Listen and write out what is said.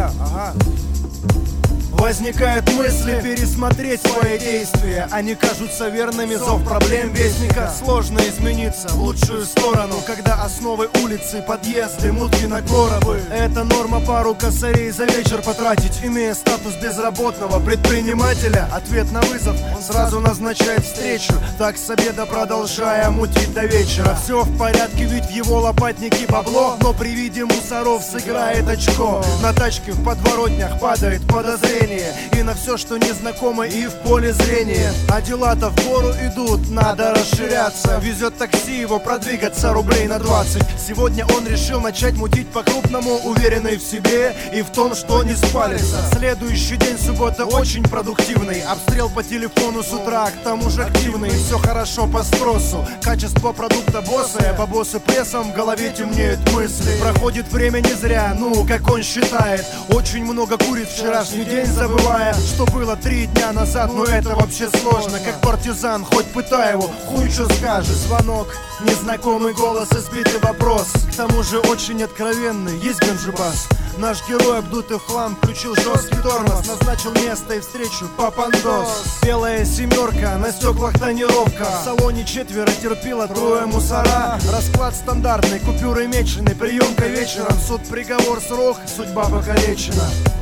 ага. Возникают мысли пересмотреть свои действия. Они кажутся верными, зов проблем вестника. Сложно измениться в лучшую сторону, когда основы улицы, подъезды, мутки на коробы. Это норма пару косарей за вечер потратить, имея статус безработного предпринимателя. Ответ на вызов он сразу назначает встречу, так с обеда продолжая мутить до вечера. Все в порядке, ведь в его лопатнике бабло, но при виде мусоров сыграет очко. На тачке в подворотнях падает подозрение и на все, что незнакомо и в поле зрения. А дела-то в гору идут, надо расширяться. Везет такси его продвигаться рублей на 20. Сегодня он решил начать мутить по-крупному, уверенный в себе и в том, что не спалится. Следующий день, суббота, очень продуктивный. Обстрел по телефону с утра, к тому же активный. Все хорошо по спросу, качество продукта босса. По боссу прессом в голове темнеют мысли. Проходит время не зря, ну, как он считает. Очень много курит вчерашний день, забывая, что было 3 дня назад. Но это вообще сложно, как партизан, хоть пытай его, хуй что скажет. Звонок, незнакомый голос, избитый вопрос. К тому же очень откровенный, есть ганджибас. Наш герой, обдутый в хлам, включил жесткий тормоз, назначил место и встречу папандос. Белая семерка, на стеклах тонировка. В салоне 4 терпило, 3 мусора. Расклад стандартный, купюры мечены, приемка вечером. Суд, приговор, срок, судьба покалечена.